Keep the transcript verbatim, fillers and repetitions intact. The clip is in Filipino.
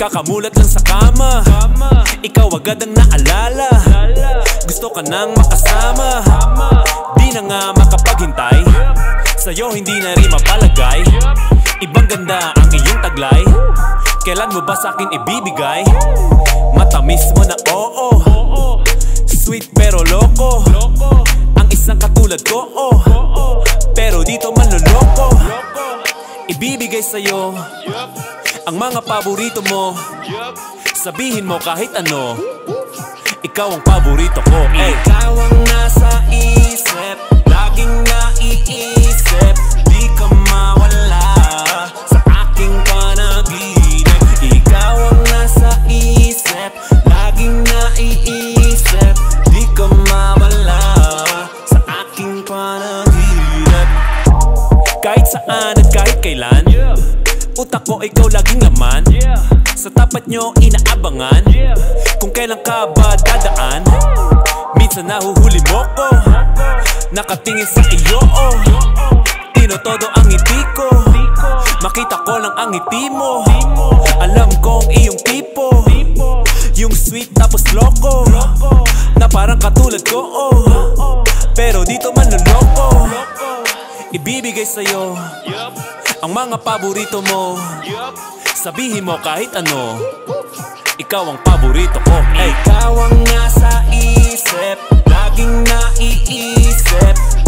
Kakamulat lang sa kama, ikaw agad ang naalala. Gusto ka nang makasama, di na nga makapaghintay. Sa'yo hindi na rin mapalagay. Ibang ganda ang iyong taglay. Kailan mo ba sa'kin ibibigay? Matamis mo na oo, sweet pero loko. Ang isang katulad ko oh, pero dito manloloko. Ibibigay sa'yo ang mga paborito mo. Sabihin mo kahit ano, ikaw ang paborito ko. Ay, ikaw ang nasa isip, laging naiisip. Di ka mawala sa aking panaginip. Ikaw ang nasa isip, laging naiisip. Di ka mawala sa aking panaginip. Kahit saan at kahit kailan, utak ko ikaw laging laman. Sa tapat nyo inaabangan kung kailan ka ba dadaan. Minsan nahuhuli mo ko, nakatingin sa iyo oh. Tinotodo ang ngiti ko, makita ko lang ang ngiti mo. Alam kong iyong tipo, yung sweet tapos loko, na parang katulad ko oh, pero dito manloloko. Ibibigay sa'yo ang mga paborito mo. Sabihin mo kahit ano, ikaw ang paborito ko. Ay, ikaw ang nasa isip, laging naiisip.